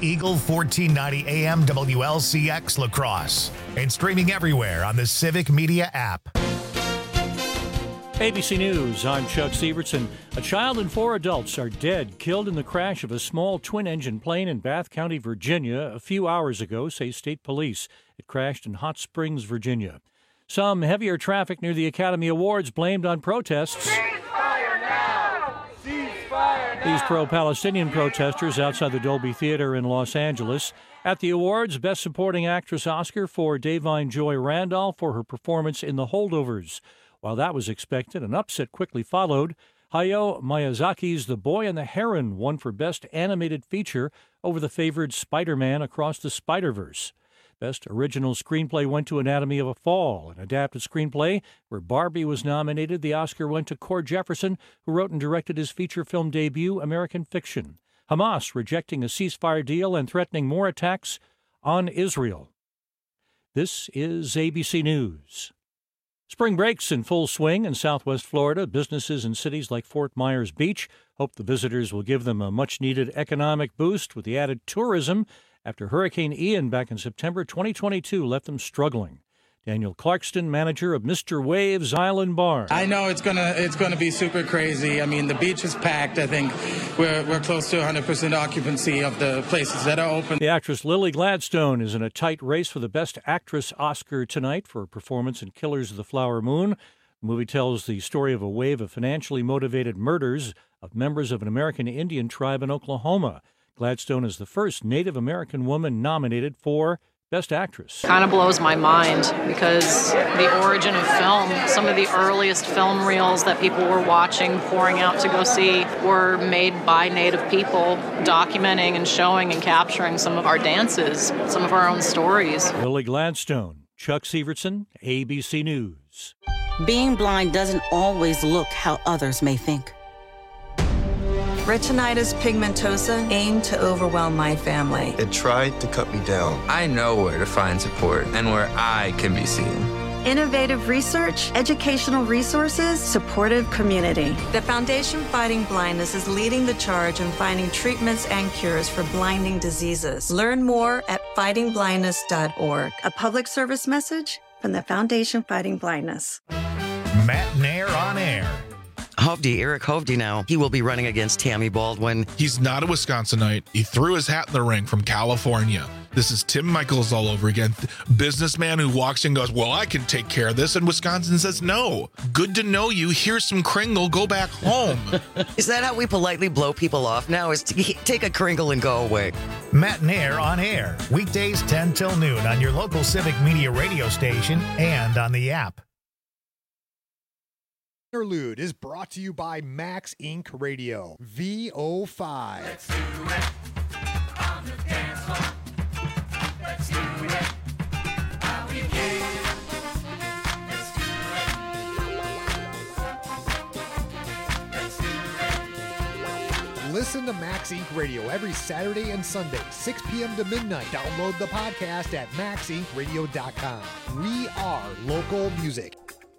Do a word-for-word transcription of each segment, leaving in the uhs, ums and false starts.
Eagle fourteen ninety A M W L C X La Crosse and streaming everywhere on the Civic Media app. A B C News, I'm Chuck Sievertson. A child and four adults are dead, killed in the crash of a small twin-engine plane in Bath County, Virginia, a few hours ago, say state police. It crashed in Hot Springs, Virginia. Some heavier traffic near the Academy Awards blamed on protests. Ceasefire now! Ceasefire now! These pro-Palestinian protesters outside the Dolby Theater in Los Angeles. At the awards, Best Supporting Actress Oscar for Da'Vine Joy Randolph for her performance in The Holdovers. While that was expected, an upset quickly followed. Hayao Miyazaki's The Boy and the Heron won for Best Animated Feature over the favored Spider-Man Across the Spider-Verse. Best Original Screenplay went to Anatomy of a Fall. An adapted screenplay where Barbie was nominated, the Oscar went to Cord Jefferson, who wrote and directed his feature film debut, American Fiction. Hamas rejecting a ceasefire deal and threatening more attacks on Israel. This is A B C News. Spring break's in full swing in Southwest Florida. Businesses in cities like Fort Myers Beach hope the visitors will give them a much-needed economic boost with the added tourism after Hurricane Ian back in September twenty twenty-two left them struggling. Daniel Clarkston, manager of Mister Waves Island Bar. I know it's gonna it's gonna be super crazy. I mean, the beach is packed. I think we're we're close to one hundred percent occupancy of the places that are open. The actress Lily Gladstone is in a tight race for the Best Actress Oscar tonight for her performance in Killers of the Flower Moon. The movie tells the story of a wave of financially motivated murders of members of an American Indian tribe in Oklahoma. Gladstone is the first Native American woman nominated for Best Actress. Kind of blows my mind because the origin of film, some of the earliest film reels that people were watching, pouring out to go see, were made by Native people, documenting and showing and capturing some of our dances, some of our own stories. Lily Gladstone, Chuck Sievertson, A B C News. Being blind doesn't always look how others may think. Retinitis pigmentosa aimed to overwhelm my family. It tried to cut me down. I know where to find support and where I can be seen. Innovative research, educational resources, supportive community. The Foundation Fighting Blindness is leading the charge in finding treatments and cures for blinding diseases. Learn more at fighting blindness dot org. A public service message from the Foundation Fighting Blindness. Matt Nair on air. Hovde, Eric Hovde now, he will be running against Tammy Baldwin. He's not a Wisconsinite. He threw his hat in the ring from California. This is Tim Michaels all over again. Businessman who walks in and goes, well, I can take care of this. And Wisconsin says, no. Good to know you. Here's some Kringle. Go back home. Is that how we politely blow people off now? Is to take a Kringle and go away? Matt Nair on air. Weekdays ten till noon on your local Civic Media radio station and on the app. Interlude is brought to you by Max Incorporated. Radio, V O five. Let's do it on the dance floor. Let's do it. How we get. Let's do it. Let's do it. Listen to Max Incorporated. Radio every Saturday and Sunday, six p.m. to midnight. Download the podcast at max inc radio dot com. We are local music.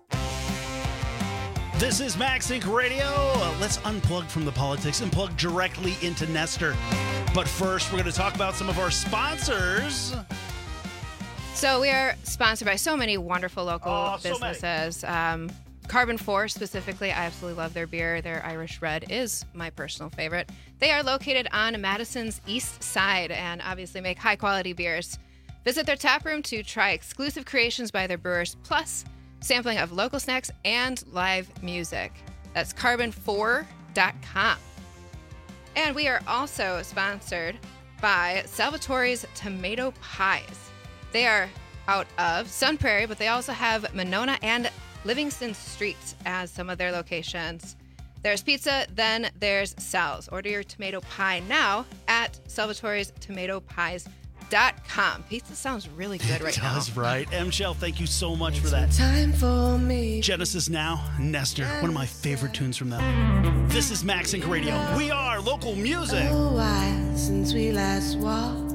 This is Max Inc Radio. Uh, let's unplug from the politics and plug directly into Nestor. But first, we're going to talk about some of our sponsors. So we are sponsored by so many wonderful local oh, businesses. So um, Carbon four specifically, I absolutely love their beer. Their Irish Red is my personal favorite. They are located on Madison's east side and obviously make high-quality beers. Visit their tap room to try exclusive creations by their brewers, plus sampling of local snacks and live music. That's carbon four dot com. And we are also sponsored by Salvatore's Tomato Pies. They are out of Sun Prairie, but they also have Monona and Livingston Streets as some of their locations. There's pizza, then there's Sal's. Order your tomato pie now at Salvatore's Tomato Pies. Dot com. Pizza sounds really good right it now. That's right. M-Shell, thank you so much for that. Time for me. Genesis Now, Nestor, one of my favorite tunes from them. This is Max Inc Radio. We are local music. A while since we last walked.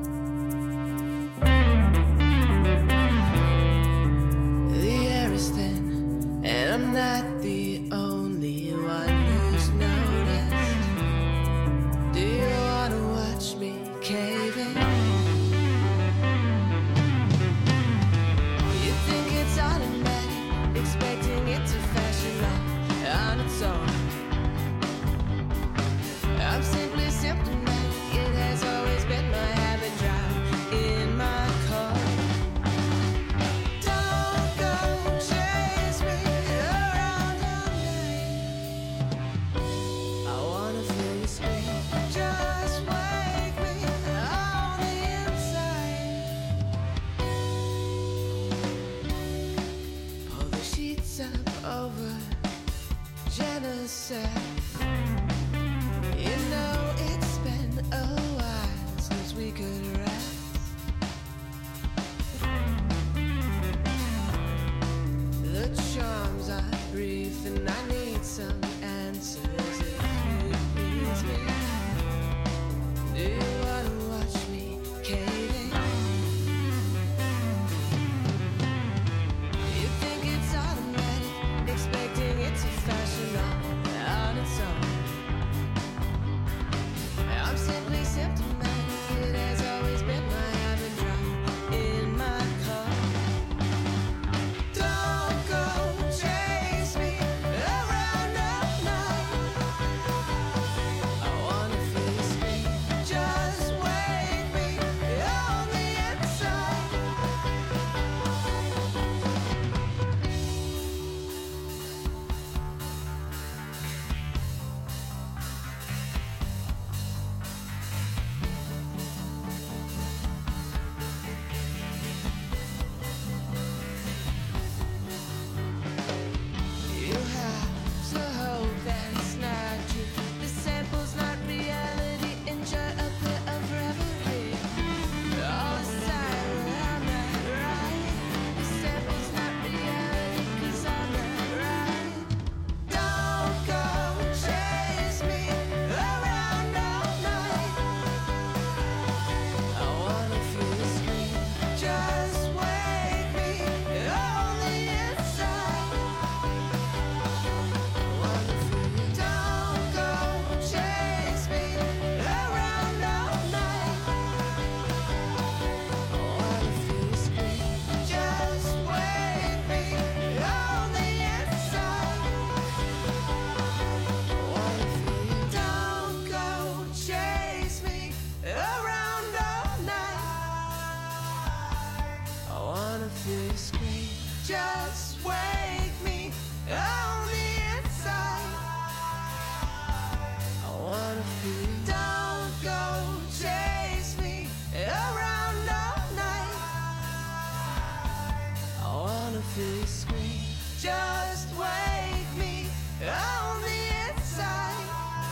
The air is thin, and I'm not the only one who's noticed. Do you want to watch me cave? leaving. You think it's automatic, expecting it to fashion on its own. I'm simply symptomatic, it has always been my habit, drive in my car. Don't go chase me around all night. I wanna feel you scream, just wake me on the inside. Pull the sheets up over genocide. You know it's been a while since we could rest. The charms are brief and I need some answers if you please me. Do you wanna watch me caving? You think it's automatic, expecting it to fashion on, on its own. I'm simply symptomatic, it has always been my habit, drive in my car. Don't go chase me around all night. I wanna feel you scream, just wake me on the inside. You have to hope that it's not true. The sample's not reality. Enjoy a bit of reverie. All aside, I'm not right. The sample's not reality, 'cause I'm not right. Don't go chase me around all night. I wanna feel you scream, just wake me on the inside. Don't go chase me around all night. I wanna feel you scream, just wake me on the inside. I wanna feel you. Don't go chase me around all night. I wanna feel you scream, just wake me on the inside. I wanna feel you. Don't go chase me around all night. I wanna feel you scream, just wake me on the inside.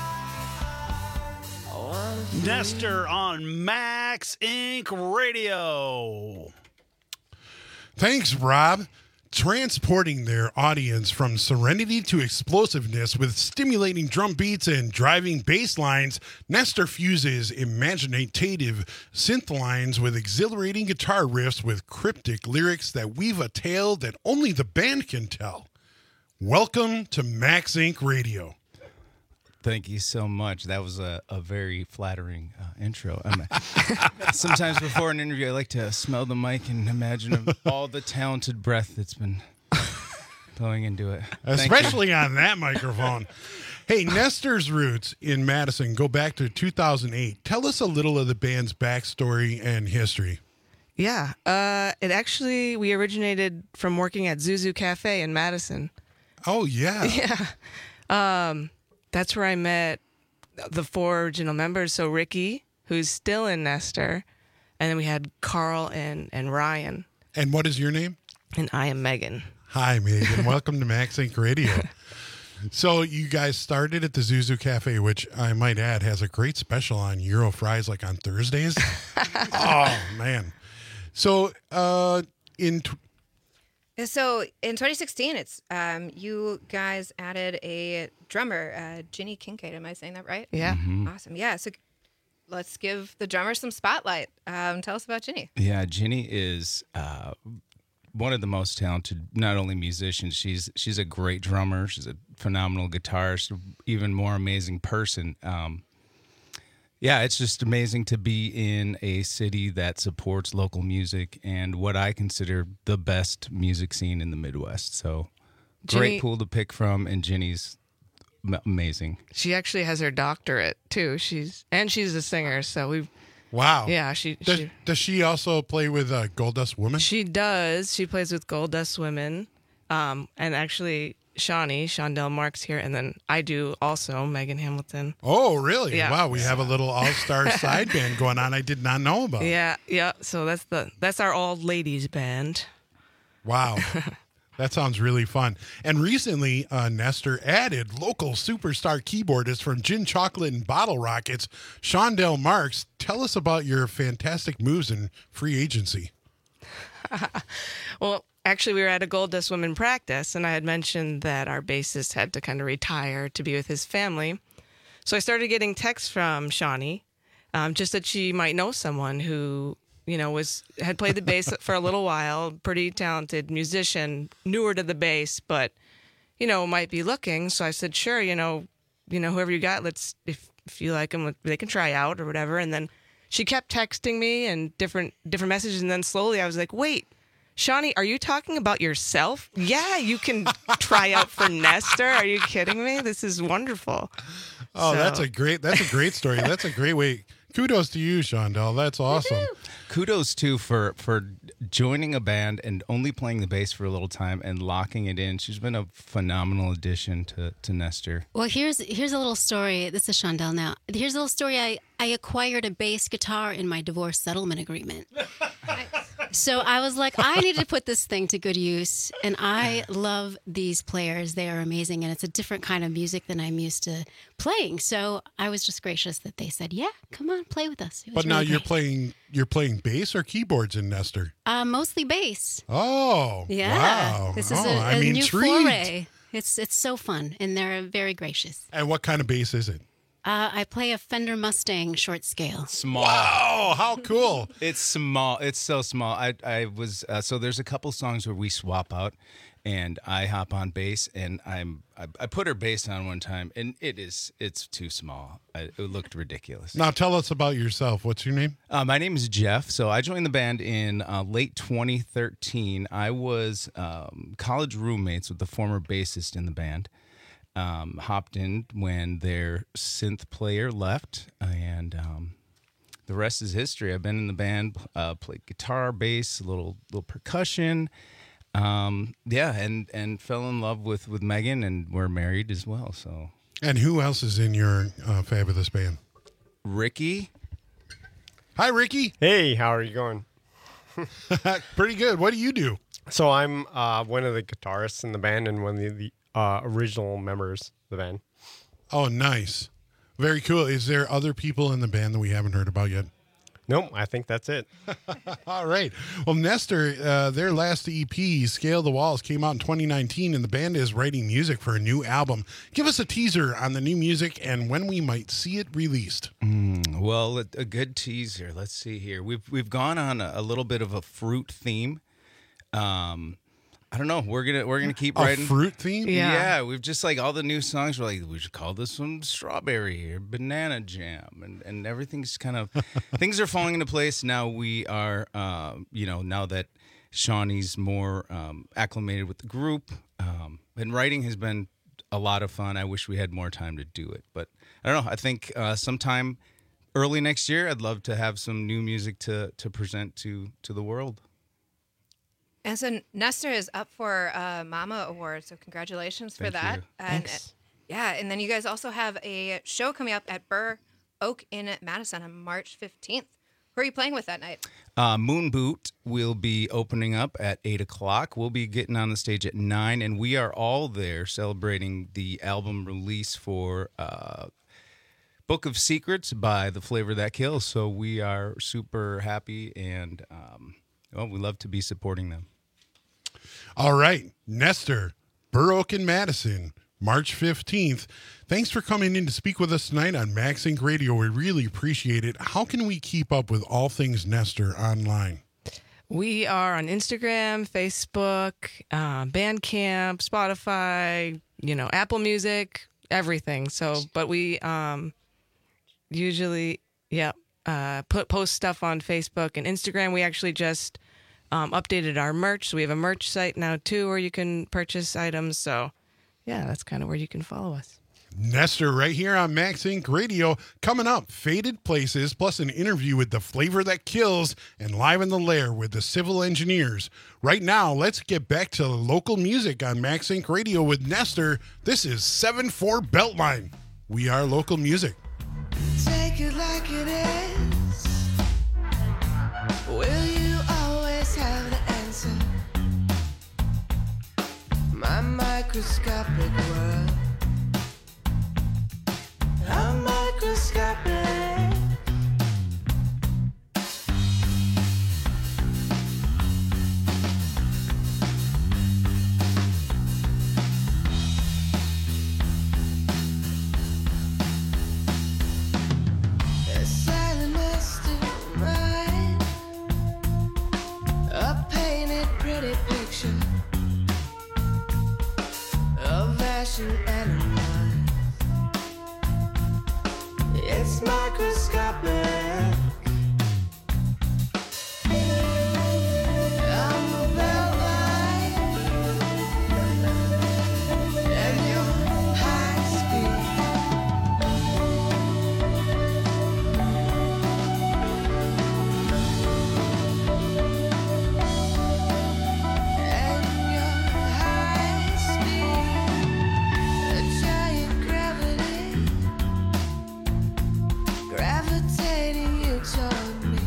I wanna feel Nestor on Max Incorporated. Radio. Thanks, Rob. Transporting their audience from serenity to explosiveness with stimulating drum beats and driving bass lines, Nestor fuses imaginative synth lines with exhilarating guitar riffs with cryptic lyrics that weave a tale that only the band can tell. Welcome to Max Incorporated. Radio. Thank you so much. That was a, a very flattering uh, intro. I'm, sometimes before an interview, I like to smell the mic and imagine all the talented breath that's been blowing into it. Thank Especially you. on that microphone. Hey, Nestor's roots in Madison go back to two thousand eight. Tell us a little of the band's backstory and history. Yeah, uh, it actually, we originated from working at Zuzu Cafe in Madison. Oh, yeah. Yeah. Um, that's where I met the four original members. So Ricky, who's still in Nestor, and then we had Carl and, and Ryan. And what is your name? And I am Megan. Hi, Megan. Welcome to Max Inc Radio. So you guys started at the Zuzu Cafe, which I might add has a great special on Euro fries, like on Thursdays. Oh, man. So uh, in... T- So in twenty sixteen, it's um, you guys added a drummer, uh, Ginny Kincaid. Am I saying that right? Yeah. Mm-hmm. Awesome. Yeah. So let's give the drummer some spotlight. Um, tell us about Ginny. Yeah, Ginny is uh, one of the most talented, not only musicians, she's she's a great drummer. She's a phenomenal guitarist, even more amazing person. Um, Yeah, it's just amazing to be in a city that supports local music and what I consider the best music scene in the Midwest. So Ginny- great pool to pick from, and Ginny's m- amazing. She actually has her doctorate too. She's and she's a singer. So we. Wow. Yeah. She. Does she, does she also play with uh, Gold Dust Women? She does. She plays with Gold Dust Women, um, and actually Shawnee, Shondell Marks here, and then I do also Megan Hamilton. Oh, really? Yeah. Wow, we have a little all-star side band going on I did not know about. Yeah, yeah. So that's the that's our all ladies band. Wow. That sounds really fun. And recently, uh, Nestor added local superstar keyboardist from Gin Chocolate and Bottle Rockets, Shondell Marks. Tell us about your fantastic moves in free agency. Well, actually, we were at a Gold Dust Women practice, and I had mentioned that our bassist had to kind of retire to be with his family. So I started getting texts from Shawnee, um, just that she might know someone who, you know, was had played the bass for a little while, pretty talented musician, newer to the bass, but, you know, might be looking. So I said, sure, you know, you know, whoever you got, let's, if, if you like them, they can try out or whatever. And then she kept texting me and different different messages, and then slowly I was like, wait, Shawnee, are you talking about yourself? Yeah, you can try out for Nestor. Are you kidding me? This is wonderful. Oh, So- that's a great that's a great story. That's a great way. Kudos to you, Shondell. That's awesome. Kudos too for for joining a band and only playing the bass for a little time and locking it in. She's been a phenomenal addition to to Nestor. Well, here's here's a little story. This is Shondell now. Here's a little story. I, I acquired a bass guitar in my divorce settlement agreement. So I was like, I need to put this thing to good use. And I love these players. They are amazing. And it's a different kind of music than I'm used to playing. So I was just gracious that they said, yeah, come on, play with us. It was But now really you're great. playing you're playing bass or keyboards in Nestor. Uh, mostly bass. Oh, Yeah. wow. This is oh, a, a I'm new intrigued. foray. It's, it's so fun. And they're very gracious. And what kind of bass is it? Uh, I play a Fender Mustang short scale. Small. Wow, how cool. It's small. It's so small. I I was uh, so there's a couple songs where we swap out, and I hop on bass, and I'm I, I put her bass on one time, and it is it's too small. I, it looked ridiculous. Now tell us about yourself. What's your name? Uh, my name is Jeff. So I joined the band in uh, late twenty thirteen. I was um, college roommates with the former bassist in the band. Um, hopped in when their synth player left, and um, the rest is history. I've been in the band, uh, played guitar, bass, a little little percussion, um, yeah, and and fell in love with with Megan, and we're married as well. So, And who else is in your uh, fabulous band? Ricky. Hi, Ricky. Hey, how are you going? Pretty good. What do you do? So I'm uh, one of the guitarists in the band and one of the, the uh, original members of the band. Oh, nice. Very cool. Is there other people in the band that we haven't heard about yet? Nope, I think that's it. All right. Well, Nestor, uh, their last E P, Scale the Walls, came out in twenty nineteen, and the band is writing music for a new album. Give us a teaser on the new music and when we might see it released. Mm, well, a, a good teaser. Let's see here. We've we've gone on a, a little bit of a fruit theme. Um, I don't know. We're gonna we're gonna keep A writing fruit theme? Yeah. Yeah. We've just like all the new songs. We're like we should call this one strawberry or banana jam, and and everything's kind of things are falling into place now. We are, uh, you know, now that Shawnee's more um, acclimated with the group, um, and writing has been a lot of fun. I wish we had more time to do it, but I don't know. I think uh, sometime early next year, I'd love to have some new music to to present to to the world. And so Nestor is up for a Mama Award, so congratulations for Thank that. you. And Thanks. yeah, and then you guys also have a show coming up at Burr Oak in Madison on March fifteenth. Who are you playing with that night? Uh, Moon Boot will be opening up at eight o'clock. We'll be getting on the stage at nine, and we are all there celebrating the album release for uh, Book of Secrets by The Flavor That Kills. So we are super happy, and um, well, we love to be supporting them. All right. Nestor, Burr Oak and Madison, March fifteenth. Thanks for coming in to speak with us tonight on Max Inc Radio. We really appreciate it. How can we keep up with all things Nestor online? We are on Instagram, Facebook, uh, Bandcamp, Spotify, you know, Apple Music, everything. So, but we um, usually Yep. Uh, put post stuff on Facebook and Instagram. We actually just um, updated our merch. So we have a merch site now too, where you can purchase items. So yeah, that's kind of where you can follow us. Nestor right here on Max Inc Radio. Coming up, Faded Places, plus an interview with the Flavor That Kills and Live in the Lair with the Civil Engineers. Right now, let's get back to local music on Max Inc Radio with Nestor. This is seven four Beltline. We are local music. Take it like it is. Will you always have the answer? My microscopic world. I'm microscopic. A silent mastermind, a painted pretty picture of ashen animals. It's microscopic. I'm a Beltline, and you're high speed. And you're high speed. A giant gravity. Gravitating you toward me.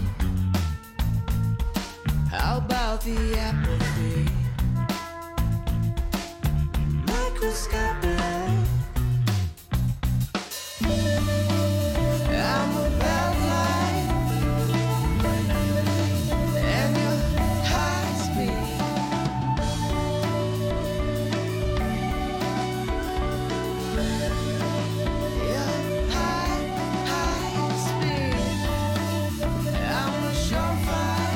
How about the apathy? Microscopic. I'm a Beltline, and you're high speed. You're high, high speed. I'm a surefire.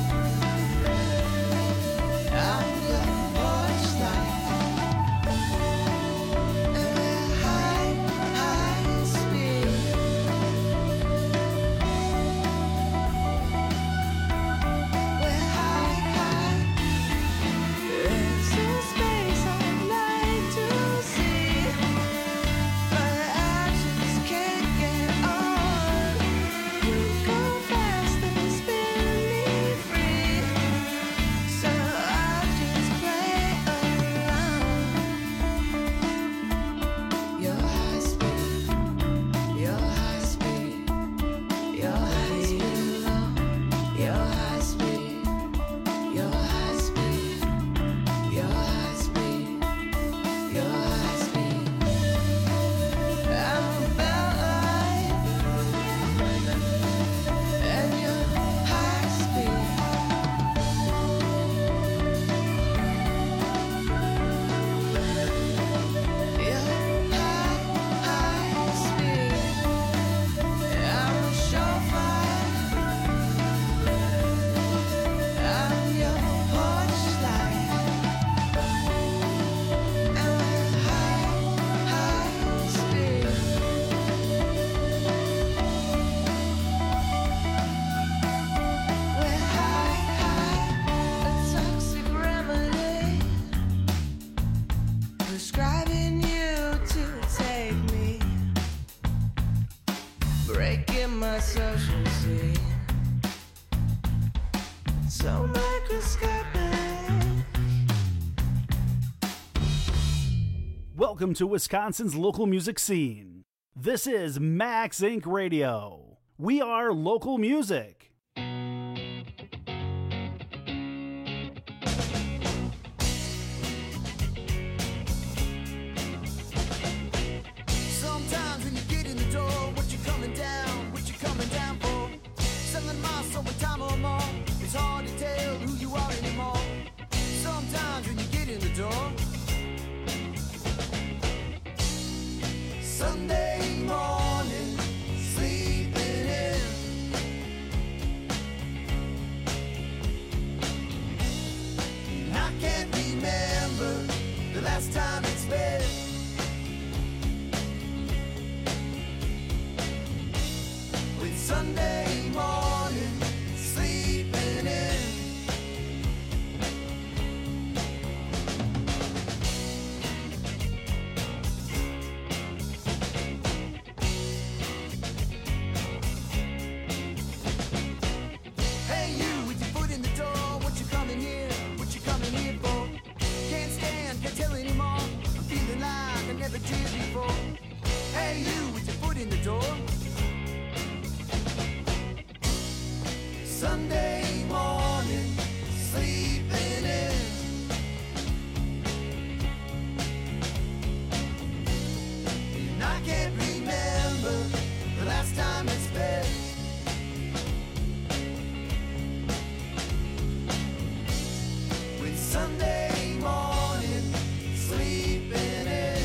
I'm your porch light. And we're high, high speed. We're high, high. There's a space I'd like to see, but I just can't get on. You go fast and spin me free, so I just play around. You're high speed, you're high speed, you're high speed, you're high speed, you're high speed, you're high speed, you're high speed. I'm a Beltline, and you're high speed. You're high, high speed. I'm a surefire. I'm your porch light. And we're high, high speed. We're high, high, a toxic remedy, prescribing you to take me, breaking my social scene, so microscopic. Welcome to Wisconsin's local music scene. This is Max Inc Radio. We are local music. Sometimes when you get in the door, what you coming down, what you coming down for? Selling my soul in time or more. It's hard to tell who you are anymore. Sometimes when you get in the door. Sunday morning, sleeping in. I can't remember the last time it's been. With Sunday morning, sleeping in. And I can't remember the last time it's been. With Sunday morning, sleeping in.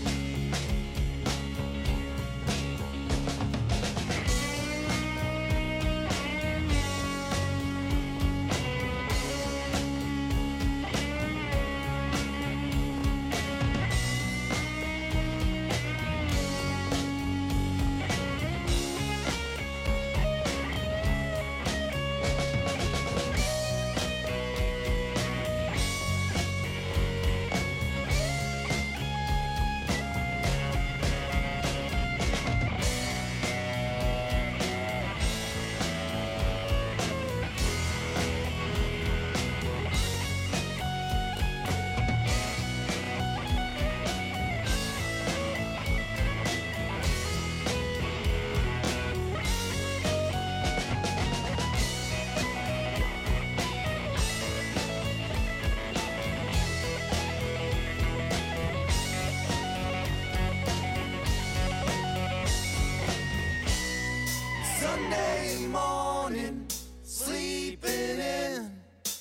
Sunday morning, sleeping in.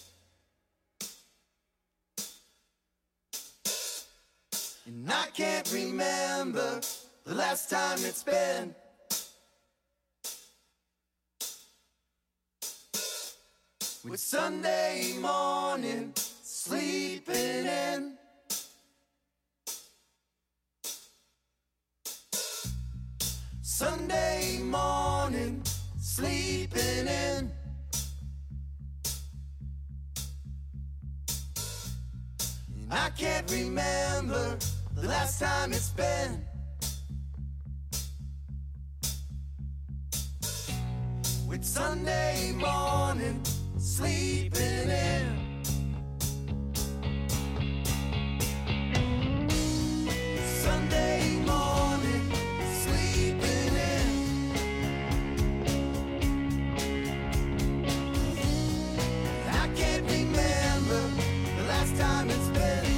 And I can't remember the last time it's been. With Sunday morning, sleeping in. Sunday morning, sleeping in. And I can't remember the last time it's been. With Sunday morning, sleeping in. Sunday morning, sleeping in. I can't remember the last time it's been.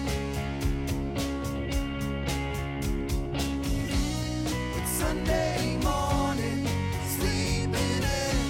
With Sunday morning, sleeping in.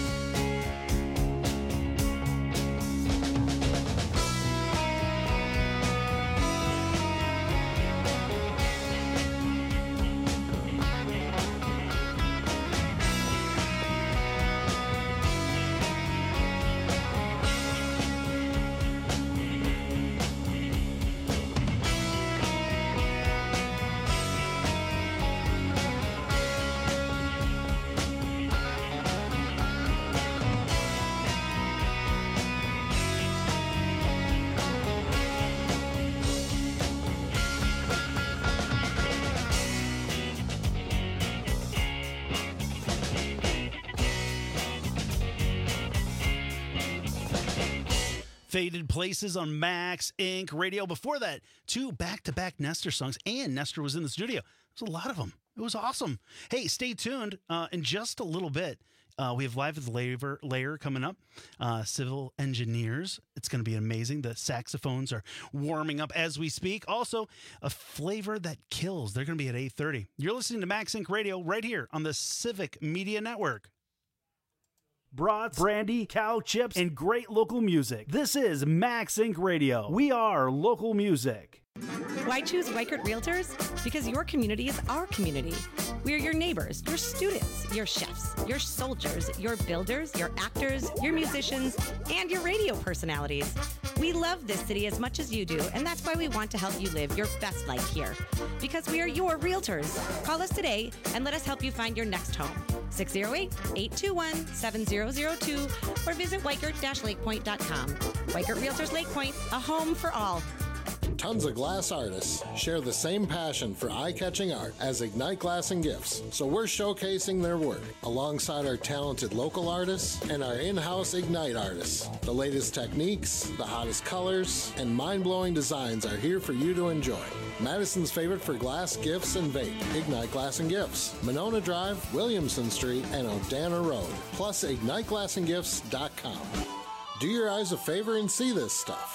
Faded Places on Max Incorporated. Radio. Before that, two back-to-back Nestor songs, and Nestor was in the studio. There's a lot of them. It was awesome. Hey, stay tuned. Uh, in just a little bit, uh, we have Live with Layer, Layer coming up. Uh, civil engineers. It's going to be amazing. The saxophones are warming up as we speak. Also, a flavor that kills. They're going to be at eight thirty. You're listening to Max Inc Radio right here on the Civic Media Network. Brats, brandy, cow chips, and great local music. This is Max Inc Radio. We are local music. Why choose Weichert Realtors? Because your community is our community. We are your neighbors, your students, your chefs, your soldiers, your builders, your actors, your musicians, and your radio personalities. We love this city as much as you do, and that's why we want to help you live your best life here. Because we are your realtors. Call us today and let us help you find your next home. six oh eight, eight two one, seven oh oh two or visit weichert dash lake point dot com. Weichert Realtors Lake Point, a home for all. Tons of glass artists share the same passion for eye-catching art as Ignite Glass and Gifts, so we're showcasing their work alongside our talented local artists and our in-house Ignite artists. The latest techniques, the hottest colors, and mind-blowing designs are here for you to enjoy. Madison's favorite for glass, gifts, and vape, Ignite Glass and Gifts. Monona Drive, Williamson Street, and Odana Road. Plus, ignite glass and gifts dot com. Do your eyes a favor and see this stuff.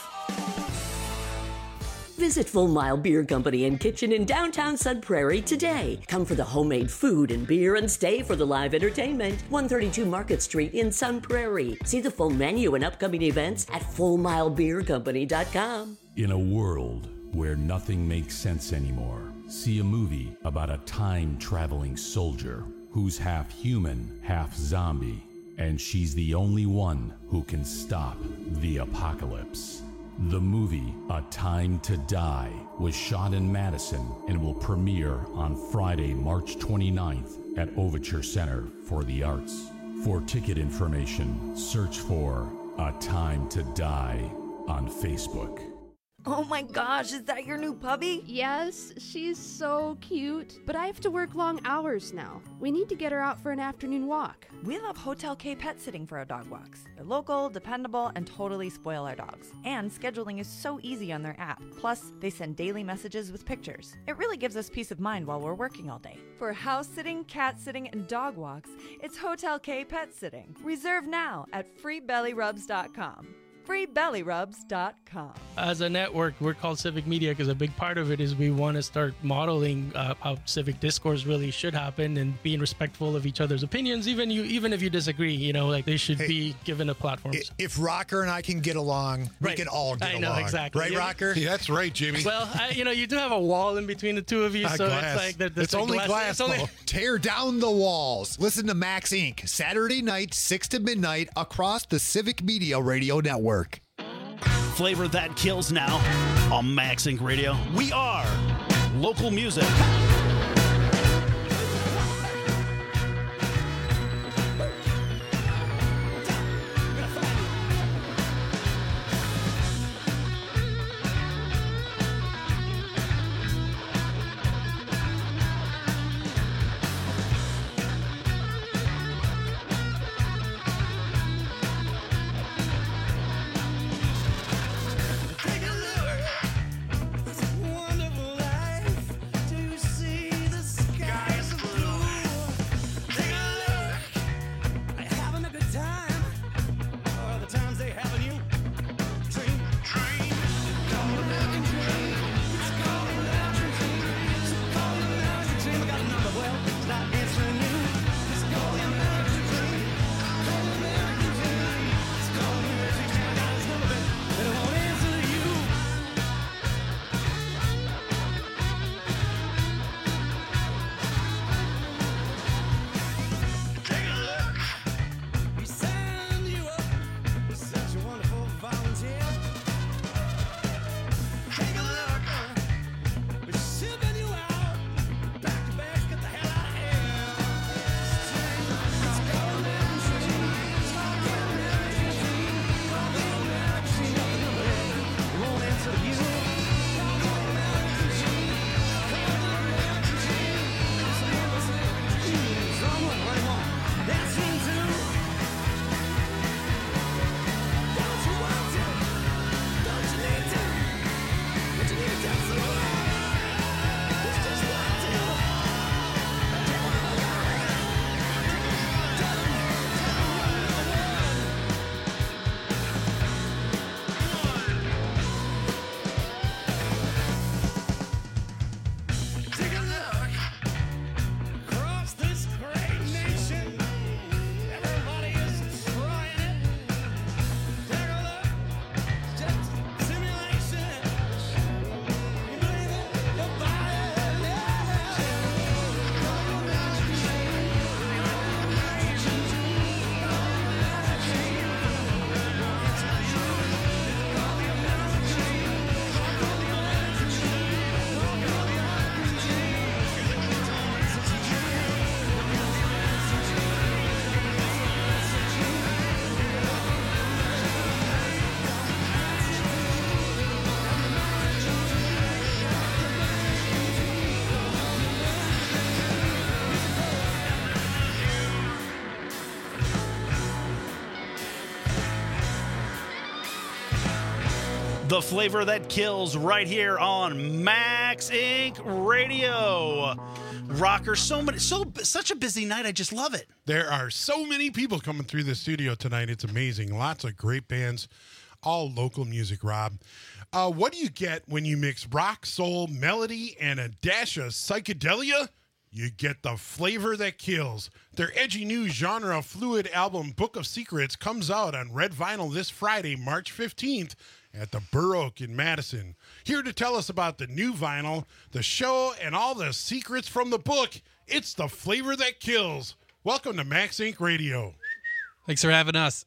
Visit Full Mile Beer Company and Kitchen in downtown Sun Prairie today. Come for the homemade food and beer and stay for the live entertainment. one thirty-two Market Street in Sun Prairie. See the full menu and upcoming events at full mile beer company dot com. In a world where nothing makes sense anymore, see a movie about a time-traveling soldier who's half human, half zombie, and she's the only one who can stop the apocalypse. The movie, A Time to Die, was shot in Madison and will premiere on Friday, March twenty-ninth at Overture Center for the Arts. For ticket information, search for A Time to Die on Facebook. Oh my gosh, is that your new puppy? Yes, she's so cute. But I have to work long hours now. We need to get her out for an afternoon walk. We love Hotel K Pet Sitting for our dog walks. They're local, dependable, and totally spoil our dogs. And scheduling is so easy on their app. Plus, they send daily messages with pictures. It really gives us peace of mind while we're working all day. For house sitting, cat sitting, and dog walks, it's Hotel K Pet Sitting. Reserve now at free belly rubs dot com. free belly rubs dot com. As a network, we're called Civic Media because a big part of it is we want to start modeling uh, how civic discourse really should happen and being respectful of each other's opinions. Even you, even if you disagree, you know, like they should Hey, be given a platform. If Rocker and I can get along, we Right. can all get I along. know, exactly. Right, Yeah. Rocker? Yeah, that's right, Jimmy. Well, I, you know, you do have a wall in between the two of you, Ah, so glass. it's like that. It's only glass. It's only, though. Tear down the walls. Listen to Max Incorporated. Saturday night, six to midnight, across the Civic Media Radio Network. Flavor that kills now on Max Inc Radio. We are local music. Wonderful life. Do you see? The flavor that kills right here on Max Incorporated. Radio. Rocker, so many, so such a busy night. I just love it. There are so many people coming through the studio tonight. It's amazing. Lots of great bands, all local music, Rob. Uh, what do you get when you mix rock, soul, melody, and a dash of psychedelia? You get the flavor that kills. Their edgy new genre fluid album, Book of Secrets, comes out on red vinyl this Friday, March fifteenth, at the Burr Oak in Madison. Here to tell us about the new vinyl, the show, and all the secrets from the book, it's the flavor that kills. Welcome to Max Inc Radio. Thanks for having us.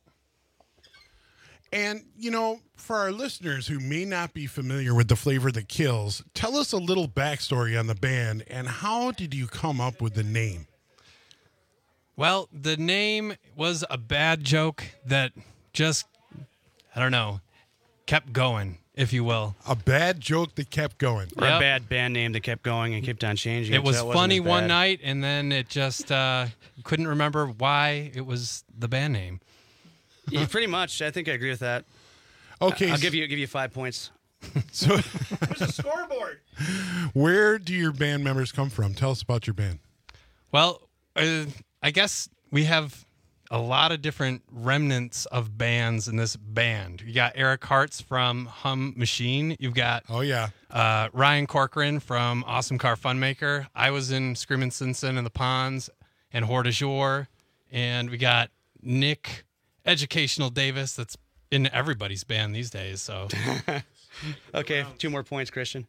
And, you know, for our listeners who may not be familiar with the flavor that kills, tell us a little backstory on the band and how did you come up with the name? Well, the name was a bad joke that just, I don't know, kept going, if you will. A bad joke that kept going. Or Yep. a bad band name that kept going and kept on changing. It was so wasn't funny as one bad. night, and then it just uh, couldn't remember why it was the band name. Yeah, pretty much. I think I agree with that. Okay. I'll so- give you give you five points. So, There's a scoreboard. where do your band members come from? Tell us about your band. Well, uh, I guess we have a lot of different remnants of bands in this band. You got Eric Hartz from Hum Machine. You've got oh yeah, uh, Ryan Corcoran from Awesome Car Funmaker. I was in Screamin' Simpson and the Ponds and Hors de Jour. And we got Nick Educational Davis that's in everybody's band these days. So Okay, two more points, Christian.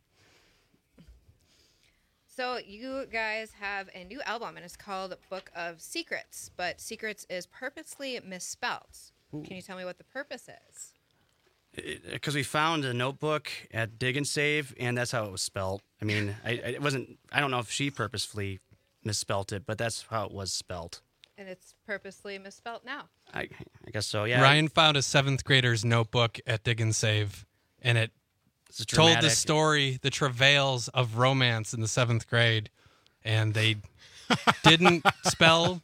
So you guys have a new album, and it's called Book of Secrets, but Secrets is purposely misspelt. Ooh. Can you tell me what the purpose is? Because we found a notebook at Dig and Save, and that's how it was spelled. I mean, I, I- it wasn't. I don't know if she purposefully misspelt it, but that's how it was spelled. And it's purposely misspelt now. I, I guess so. Yeah. Ryan found a seventh grader's notebook at Dig and Save, and it It's told the dramatic. story, the travails of romance in the seventh grade, and they didn't spell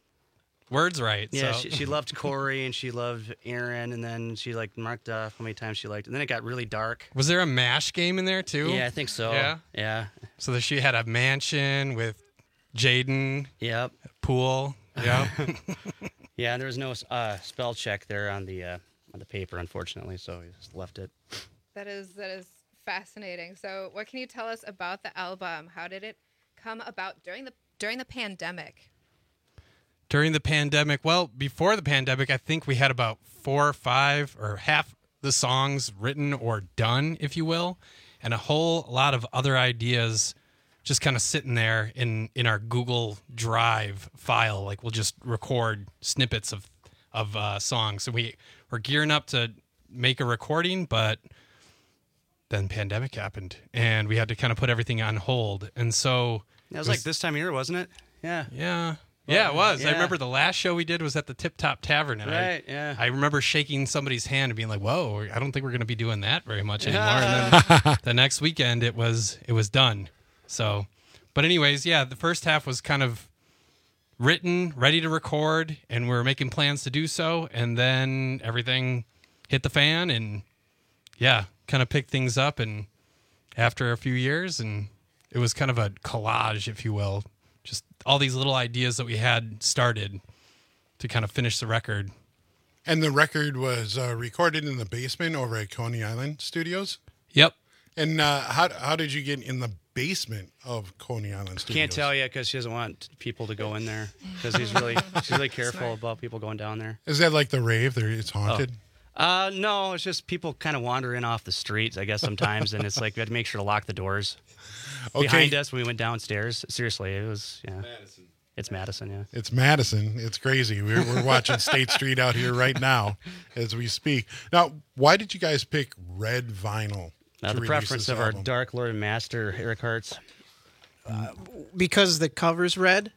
words right. Yeah, so. she, she loved Corey and she loved Aaron, and then she like marked off how many times she liked. And then it got really dark. Was there a MASH game in there too? Yeah, I think so. Yeah, yeah. So that she had a mansion with Jaden. Yep. Pool. Yeah. Yeah, and there was no uh, spell check there on the uh, on the paper, unfortunately, so we just left it. That is that is fascinating. So, what can you tell us about the album? How did it come about during the during the pandemic? During the pandemic, well, before the pandemic, I think we had about four or five or half the songs written or done, if you will, and a whole lot of other ideas just kind of sitting there in, in our Google Drive file. Like we'll just record snippets of of uh, songs. So we we're gearing up to make a recording, but then pandemic happened and we had to kind of put everything on hold. And so That was, like this time of year, wasn't it? Yeah. Yeah. Yeah, it was. I Yeah. remember the last show we did was at the Tip Top Tavern. And Right, I, yeah. I remember shaking somebody's hand and being like, whoa, I don't think we're going to be doing that very much anymore. And then the next weekend it was it was done. So, but anyways, yeah, the first half was kind of written, ready to record, and we were making plans to do so. And then everything hit the fan and, yeah, kind of picked things up. And after a few years, and it was kind of a collage, if you will, just all these little ideas that we had started to kind of finish the record. And the record was uh, recorded in the basement over at Coney Island Studios? Yep. And uh, how how did you get in the basement of Coney Island Studios? Can't tell you because she doesn't want people to go in there because he's really she's really careful about people going down there. Is that like the rave? There, it's haunted. Oh. Uh, no, it's just people kind of wander in off the streets, I guess, sometimes, and it's like we had to make sure to lock the doors Okay. behind us when we went downstairs. Seriously, it was yeah. Madison. It's Madison, yeah. It's Madison. It's crazy. We're, we're watching State Street out here right now as we speak. Now, why did you guys pick red vinyl? Uh, to the release preference this of our album? Dark Lord and Master, Eric Hartz. Because the cover's red.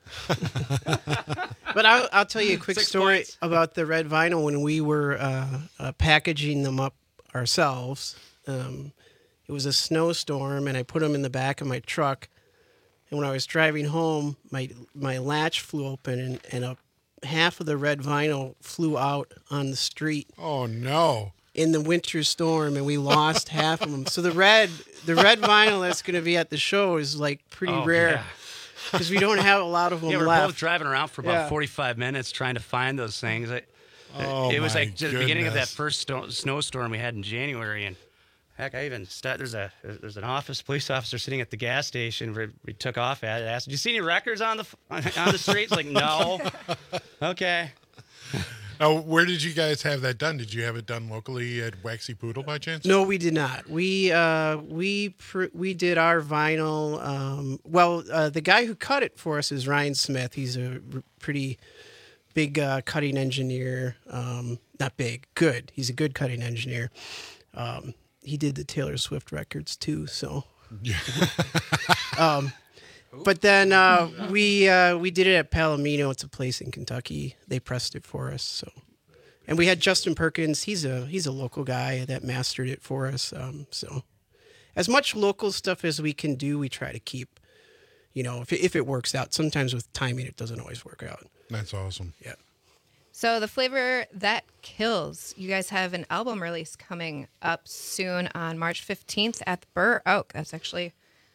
But I'll, I'll tell you a quick Six story points. about the red vinyl when we were uh, uh, packaging them up ourselves. Um, it was a snowstorm, and I put them in the back of my truck. And when I was driving home, my my latch flew open, and, and a half of the red vinyl flew out on the street. Oh no! in the winter storm, and we lost half of them. So the red, the red vinyl that's going to be at the show is like pretty Oh, rare yeah. because we don't have a lot of them Yeah, we're left. both driving around for about Yeah. forty-five minutes trying to find those things. I, Oh, it was my like just the beginning of that goodness. first sto- snowstorm we had in January, and heck, I even st- there's a there's an office police officer sitting at the gas station where we took off at. I asked, "Did you see any records on the f- on the streets?" Like, no. Okay. Now, where did you guys have that done? Did you have it done locally at Waxy Poodle by chance? No, we did not. We uh, we pr- we did our vinyl. Um, well, uh, the guy who cut it for us is Ryan Smith. He's a r- pretty big uh, cutting engineer. Um, not big, good. He's a good cutting engineer. Um, he did the Taylor Swift records too. So, um, but then uh, we uh, we did it at Palomino. It's a place in Kentucky. They pressed it for us. So. And we had Justin Perkins. He's a he's a local guy that mastered it for us. Um, so, as much local stuff as we can do, we try to keep. You know, if it, if it works out. Sometimes with timing, it doesn't always work out. That's awesome. Yeah. So the flavor that kills, you guys have an album release coming up soon on March fifteenth at the Burr Oak. That's actually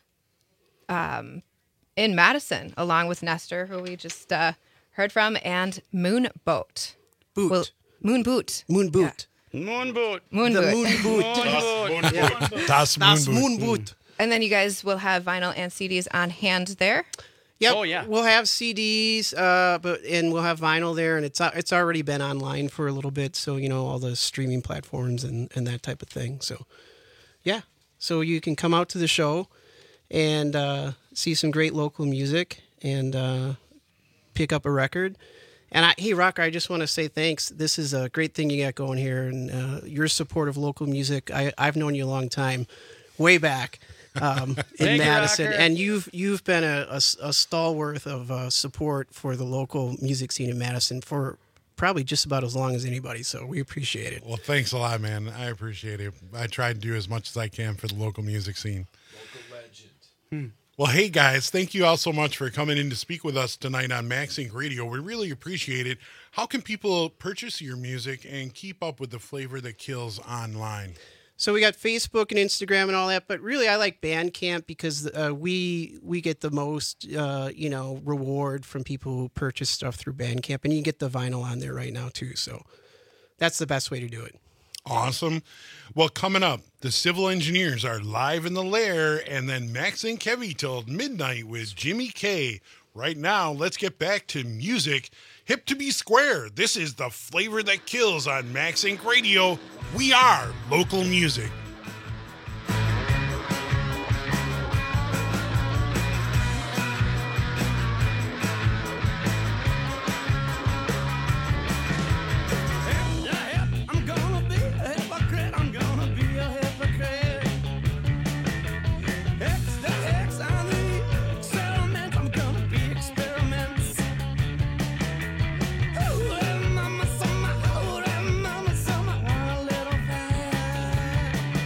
um, in Madison, along with Nestor, who we just uh, heard from, and Moon Boat. Boot. Well, Moon Boot. Moon Boot. Moon Boot. Moon the Boot. Moon Boot. Moon Boot. Yeah. Das Das Moon Moon Boot. Boot. And then you guys will have vinyl and C Ds on hand there. Yep. Oh, yeah. We'll have C Ds, uh, but and we'll have vinyl there, and it's it's already been online for a little bit, so you know all the streaming platforms and, and that type of thing. So, yeah. So you can come out to the show and uh, see some great local music and uh, pick up a record. And I, hey, Rocker, I just want to say thanks. This is a great thing you got going here, and uh, your support of local music. I, I've known you a long time, way back um, in Thank you, Madison, Rocker. and you've you've been a, a, a stalwart of uh, support for the local music scene in Madison for probably just about as long as anybody. So we appreciate it. Well, thanks a lot, man. I appreciate it. I try to do as much as I can for the local music scene. Local legend. Hmm. Well, hey, guys, thank you all so much for coming in to speak with us tonight on Max Inc Radio. We really appreciate it. How can people purchase your music and keep up with the flavor that kills online? So we got Facebook and Instagram and all that, but really I like Bandcamp because uh, we we get the most uh, you know reward from people who purchase stuff through Bandcamp, and you get the vinyl on there right now too. So that's the best way to do it. Awesome. Well, coming up, the Civil Engineers are live in the lair, and then Max and Kevy till midnight with Jimmy K. Right now, let's get back to music. Hip to be square. This is the flavor that kills on Max Inc Radio. We are local music. I'm gonna be a hypocrite. I'm gonna be a hypocrite. X the X on the experiment. I'm gonna be experiments. Oh, mama, summer, oh, mama, summer, want a little vibe.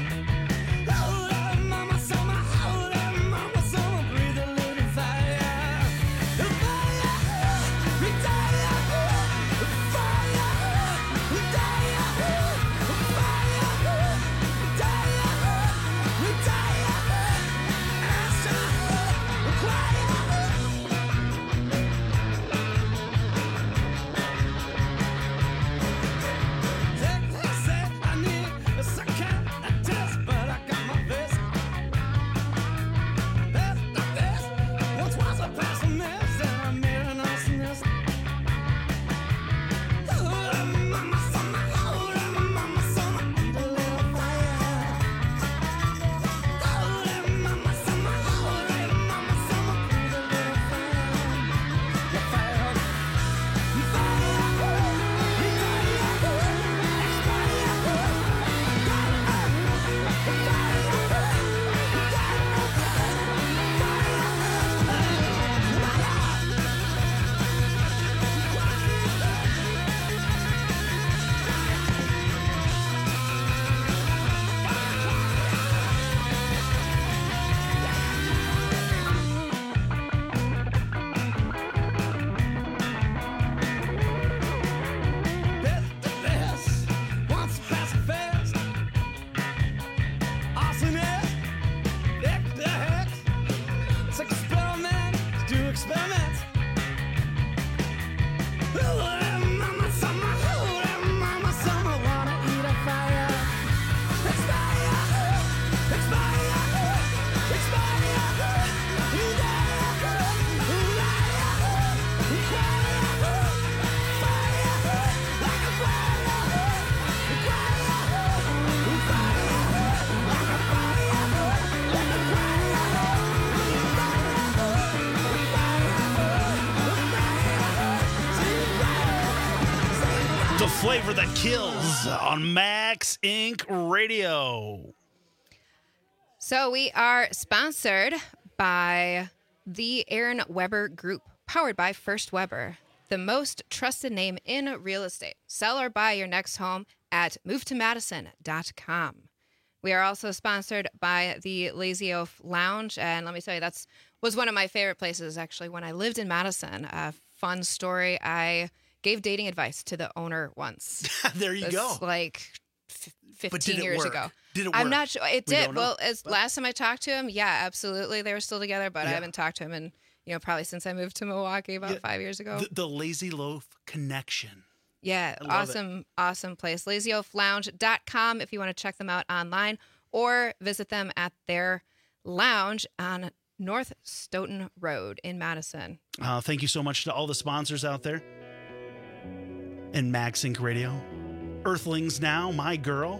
flavor that kills on Max Incorporated. Radio. So we are sponsored by the Aaron Weber Group, powered by First Weber, the most trusted name in real estate. Sell or buy your next home at move to madison dot com. We are also sponsored by the Lazy Oaf Lounge, and let me tell you, that's was one of my favorite places actually when I lived in Madison. A fun story: I gave dating advice to the owner once. There you This, go. Like f- fifteen But did it years work? ago. Did it I'm work? not sure. It We did. don't know. Well, as last time I talked to him, yeah, absolutely, they were still together. But I Yeah. haven't talked to him in you know probably since I moved to Milwaukee about Yeah. five years ago. The, the Lazy Loaf Connection. Yeah, I love it. awesome, awesome place. lazy oaf lounge dot com if you want to check them out online or visit them at their lounge on North Stoughton Road in Madison. Uh, thank you so much to all the sponsors out there. And Max Inc Radio. Earthlings Now, My Girl.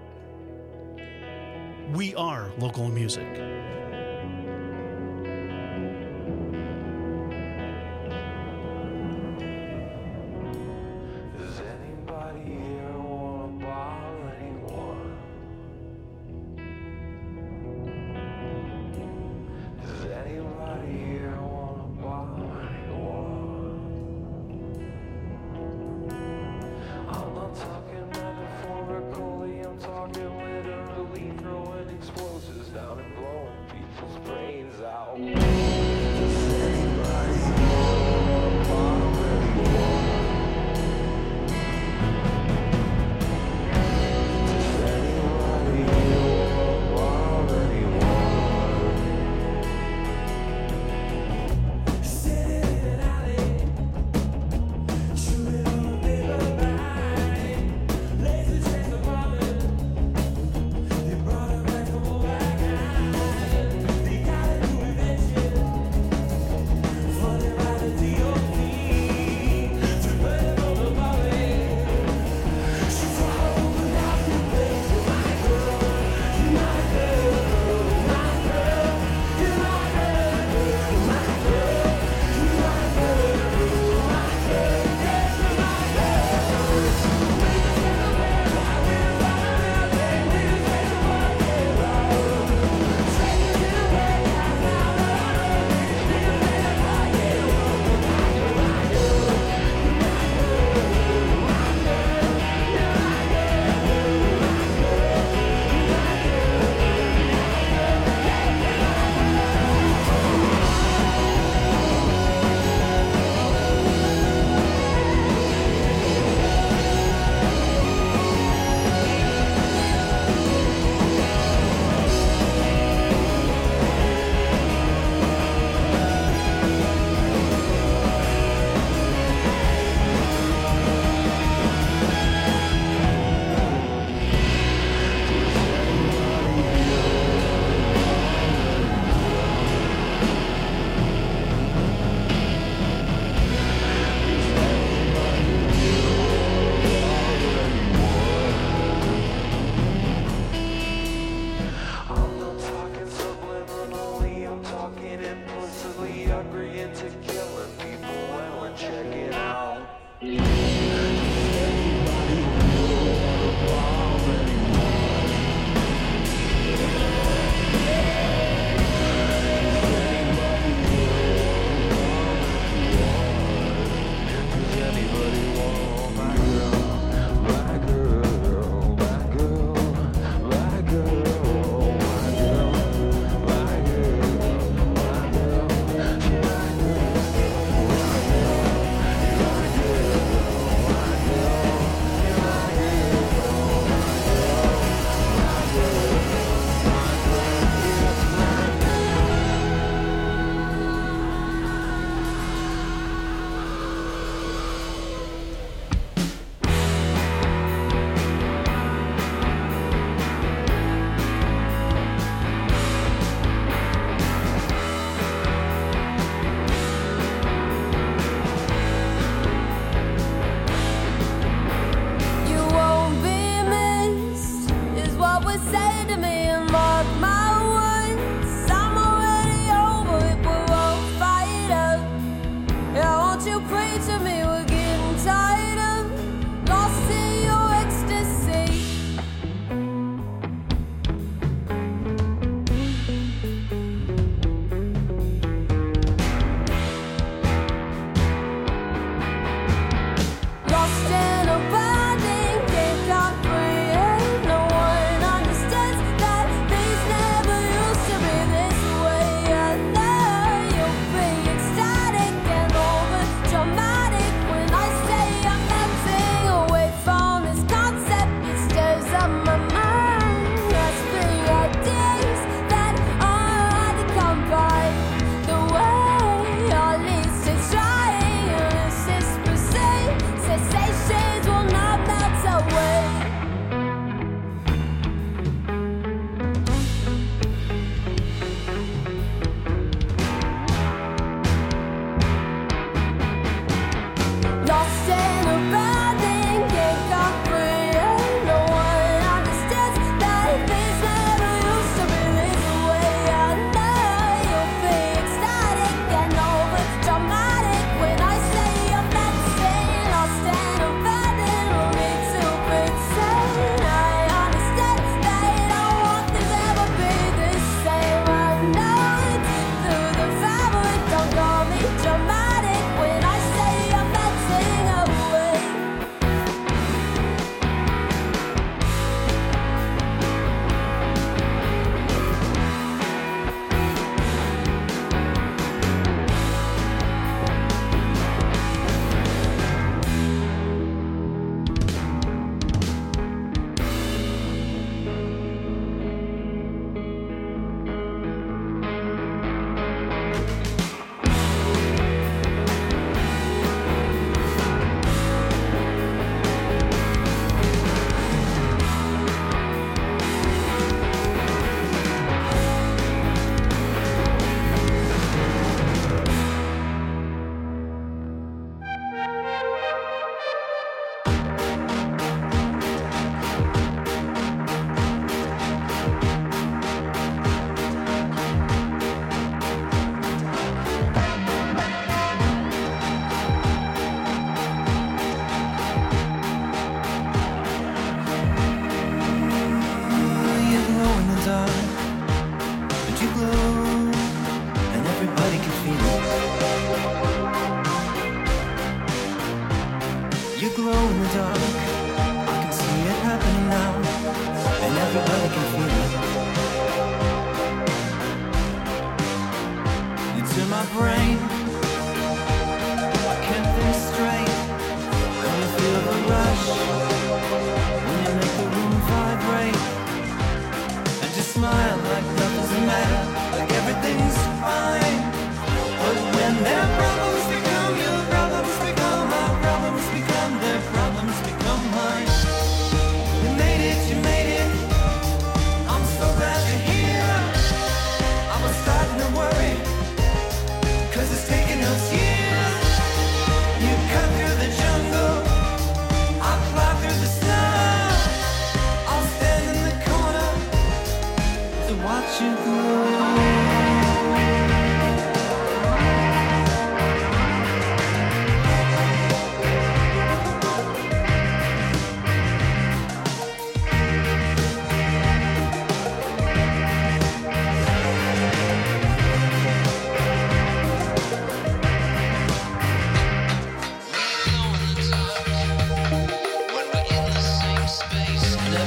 We are local music. Does anybody here want a bottle anymore? Does anybody here want a bottle anymore? I'm not talking metaphorically, I'm talking literally, throwing explosives down and blowing people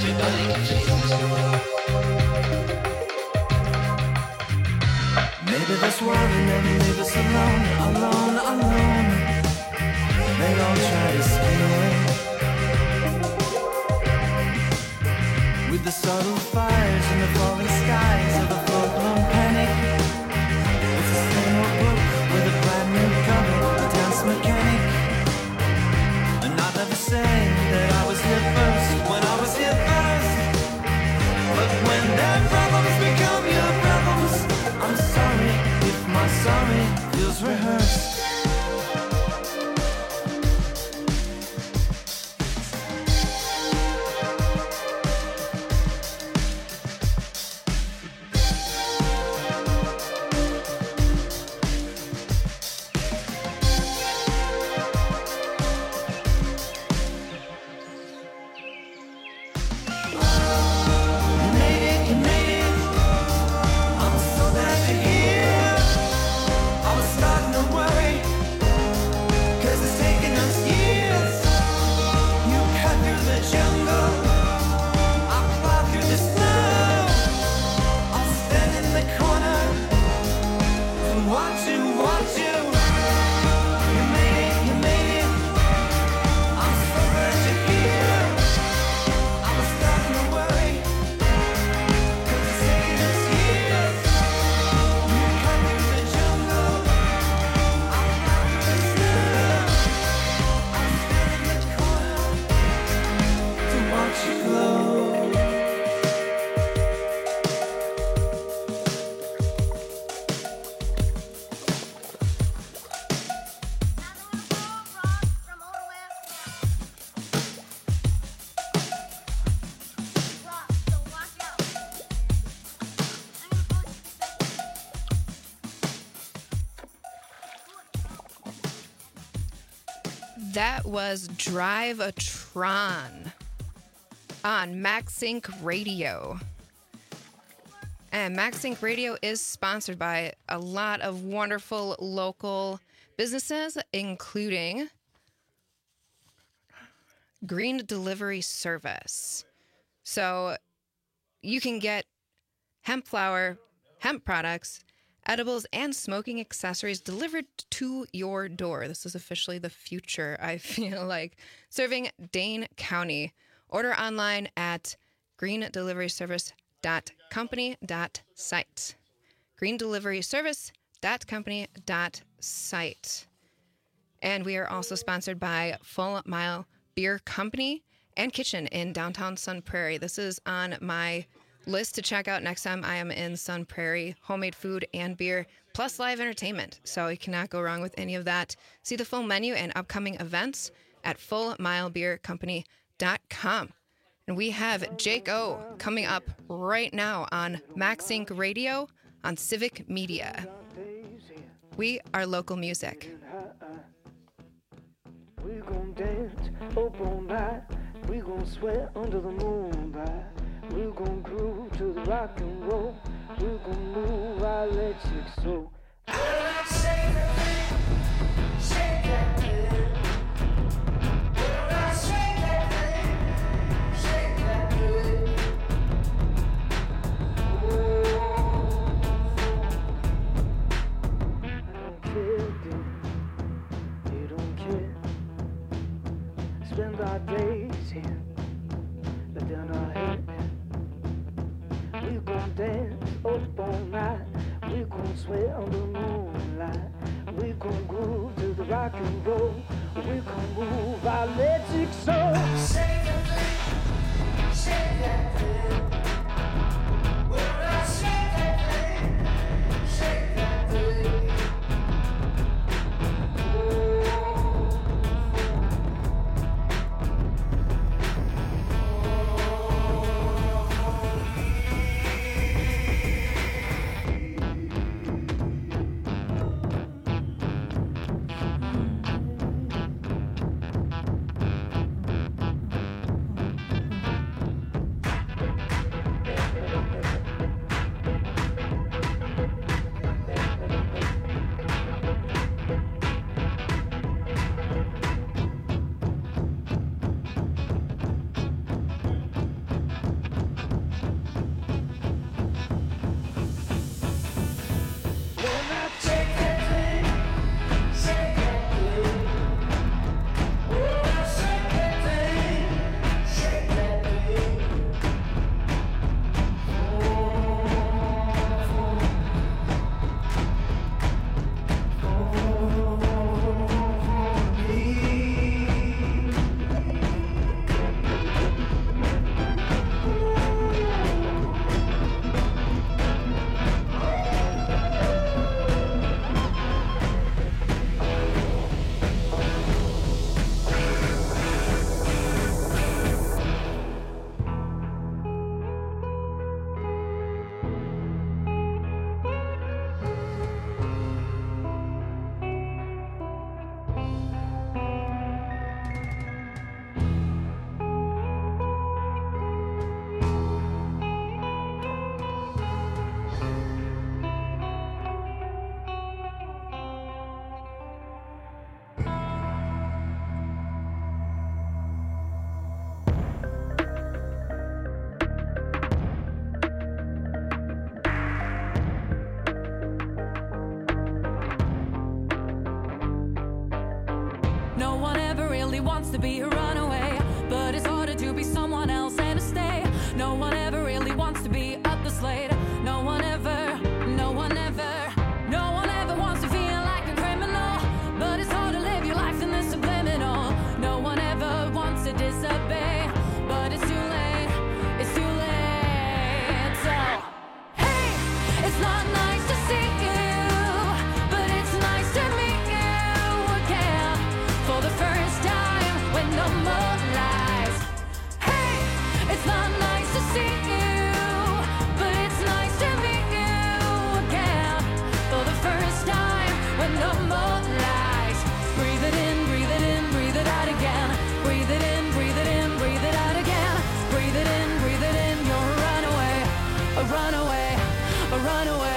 everybody confused. Maybe this world will never leave us alone, alone, alone. They all try to skin away with the subtle fires and the falling skies of a full-blown panic. It's the same old book with a brand new cover, a dance mechanic. And I'd never say that I was here first when I was here first. But when their problems become your problems, I'm sorry if my sorry feels rehearsed. That was Drive-A-Tron on MaxSync Radio. And MaxSync Radio is sponsored by a lot of wonderful local businesses, including Green Delivery Service. So you can get hemp flower, hemp products, edibles, and smoking accessories delivered to your door. This is officially the future, I feel like. Serving Dane County. Order online at green delivery service dot company dot site. green delivery service dot company dot site. And we are also sponsored by Full Mile Beer Company and Kitchen in downtown Sun Prairie. This is on my list to check out next time I am in Sun Prairie. Homemade food and beer, plus live entertainment. So you cannot go wrong with any of that. See the full menu and upcoming events at full mile beer company dot com. And we have Jake O coming up right now on MaxSync Radio on Civic Media. We are local music. We gon' dance up all night. We gon' sweat under the moonlight. We gon' groove to the rock and roll. We gon' move our electric soul. Shake that thing, shake that thing. Shake that thing, shake that thing. I don't care, dear. You don't care. Spend our days here, but then our head. We gon' dance up all night. We gon' sweat under the moonlight. We gon' groove to the rock and roll. We gon' move our electric soul. Shake that thing, shake that thing. Well, shake that thing, shake that thing. to be a runaway, but it's harder to be someone else and to stay. No one ever really wants to be up the slate. No one ever, no one ever, no one ever wants to feel like a criminal, but it's hard to live your life in this subliminal. No one ever wants to disobey, but it's too late, it's too late. So, hey, it's not nice to see you, but it's nice to meet you again for the first time with no more lies. Hey, it's not nice to see you, but it's nice to meet you again for the first time with no more lies. Breathe it in, breathe it in, breathe it out again. Breathe it in, breathe it in, breathe it out again. Breathe it in, breathe it in. You're a runaway, a runaway, a runaway.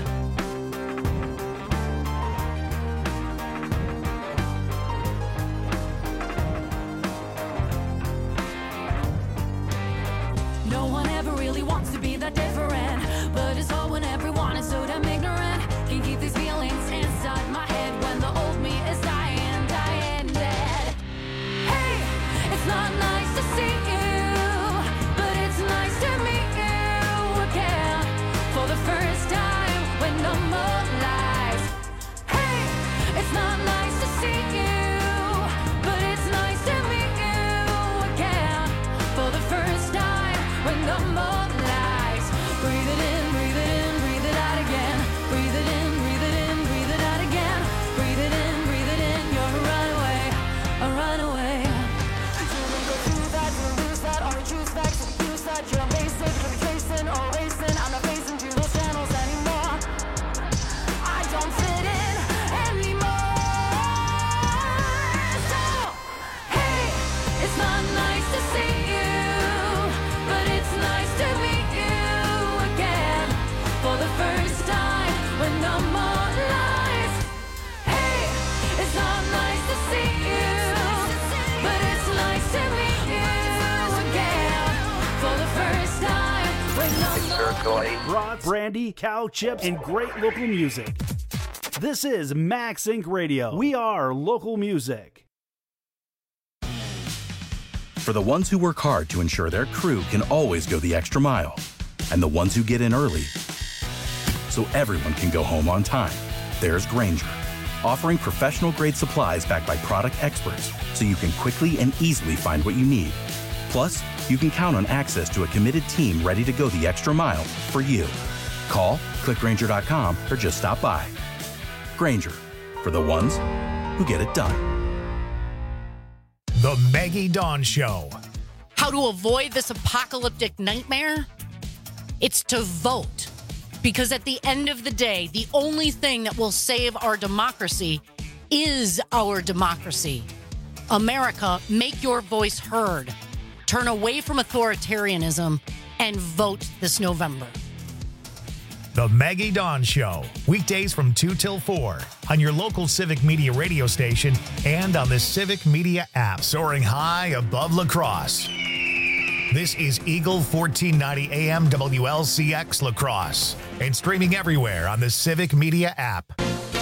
No one ever really wants to be that different, but it's hard when everyone is so damn ignorant. Can't keep these feelings inside my head when the old me is dying, dying dead. Hey, it's not nice to see you, but it's nice to meet you again for the first time with no more lies. Hey, it's not nice to see you, but it's nice to meet you again for the first time with no more lies. Breathe it in, breathe it in, breathe it out again. Breathe it in, breathe it in, breathe it out again. Breathe it in, breathe it in. You're a runaway, a runaway. Go through that, you lose that, or choose back to use that. You're basic, you're tracing or racing. I'm not facing to those channels anymore. I don't fit in anymore. So, hey, it's not nice to see you, but it's nice to meet you again for the first time with no more lies. Hey, it's not nice to see you, but it's nice to meet you again for the first time with no more. Brats, brandy, cow chips, and great local music. This is Max Inc Radio. We are local music. For the ones who work hard to ensure their crew can always go the extra mile, and the ones who get in early so everyone can go home on time, there's Grainger, offering professional-grade supplies backed by product experts so you can quickly and easily find what you need. Plus, you can count on access to a committed team ready to go the extra mile for you. Call, click Grainger dot com, or just stop by. Grainger, for the ones who get it done. The Maggie Dawn Show. How to avoid this apocalyptic nightmare? It's to vote. Because at the end of the day, the only thing that will save our democracy is our democracy. America, make your voice heard. Turn away from authoritarianism and vote this November. The Maggie Dawn Show. Weekdays from two till four on your local Civic Media radio station and on the Civic Media app, soaring high above La Crosse. This is Eagle fourteen ninety A M W L C X La Crosse and streaming everywhere on the Civic Media app.